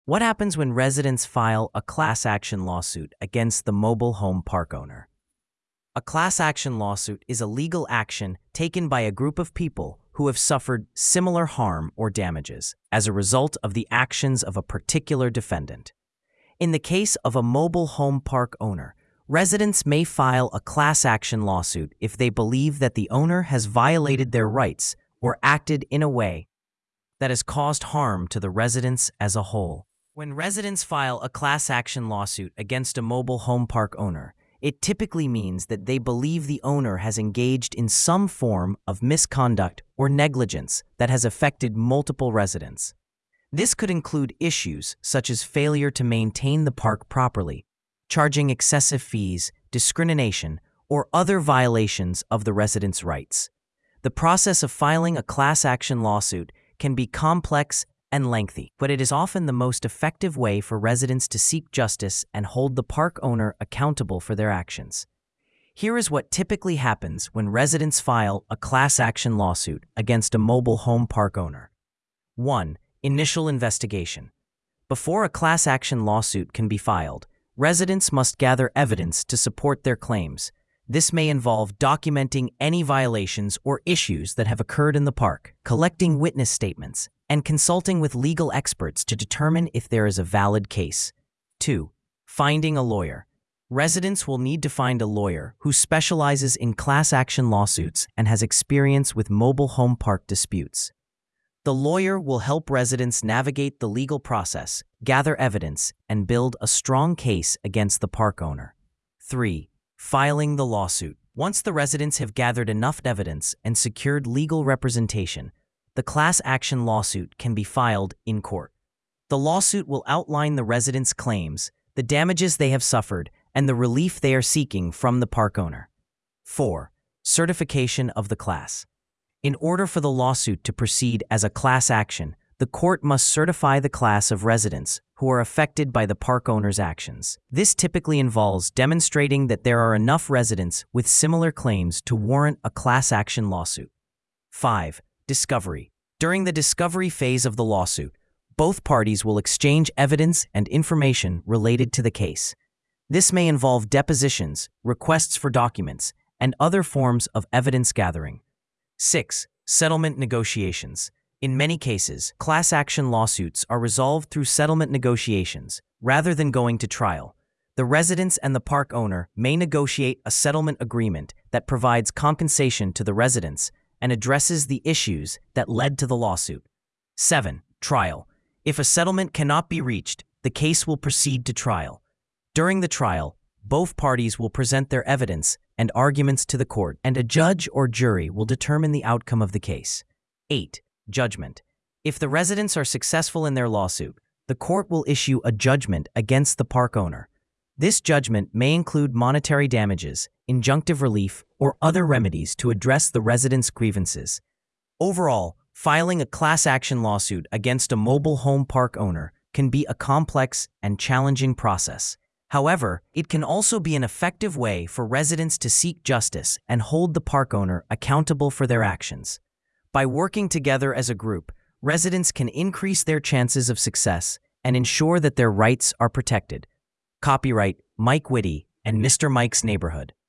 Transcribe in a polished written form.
What happens when residents file a class action lawsuit against the mobile home park owner? A class action lawsuit is a legal action taken by a group of people who have suffered similar harm or damages as a result of the actions of a particular defendant. In the case of a mobile home park owner, residents may file a class action lawsuit if they believe that the owner has violated their rights or acted in a way that has caused harm to the residents as a whole. When residents file a class action lawsuit against a mobile home park owner, it typically means that they believe the owner has engaged in some form of misconduct or negligence that has affected multiple residents. This could include issues such as failure to maintain the park properly, charging excessive fees, discrimination, or other violations of the residents' rights. The process of filing a class action lawsuit can be complex and lengthy, but it is often the most effective way for residents to seek justice and hold the park owner accountable for their actions. Here is what typically happens when residents file a class action lawsuit against a mobile home park owner. 1. Initial investigation. Before a class action lawsuit can be filed, residents must gather evidence to support their claims. This may involve documenting any violations or issues that have occurred in the park, collecting witness statements, and consulting with legal experts to determine if there is a valid case. 2. Finding a lawyer. Residents will need to find a lawyer who specializes in class action lawsuits and has experience with mobile home park disputes. The lawyer will help residents navigate the legal process, gather evidence, and build a strong case against the park owner. 3. Filing the lawsuit. Once the residents have gathered enough evidence and secured legal representation, the class action lawsuit can be filed in court. The lawsuit will outline the residents' claims, the damages they have suffered, and the relief they are seeking from the park owner. 4. Certification of the class. In order for the lawsuit to proceed as a class action, the court must certify the class of residents who are affected by the park owner's actions. This typically involves demonstrating that there are enough residents with similar claims to warrant a class action lawsuit. 5. Discovery. During the discovery phase of the lawsuit, both parties will exchange evidence and information related to the case. This may involve depositions, requests for documents, and other forms of evidence gathering. 6. Settlement negotiations. In many cases, class action lawsuits are resolved through settlement negotiations rather than going to trial. The residents and the park owner may negotiate a settlement agreement that provides compensation to the residents and addresses the issues that led to the lawsuit. 7. Trial. If a settlement cannot be reached, the case will proceed to trial. During the trial, both parties will present their evidence and arguments to the court, and a judge or jury will determine the outcome of the case. 8. Judgment. If the residents are successful in their lawsuit, the court will issue a judgment against the park owner. This judgment may include monetary damages, injunctive relief, or other remedies to address the residents' grievances. Overall, filing a class action lawsuit against a mobile home park owner can be a complex and challenging process. However, it can also be an effective way for residents to seek justice and hold the park owner accountable for their actions. By working together as a group, residents can increase their chances of success and ensure that their rights are protected. Copyright Mike Whitty and Mr. Mike's Neighborhood.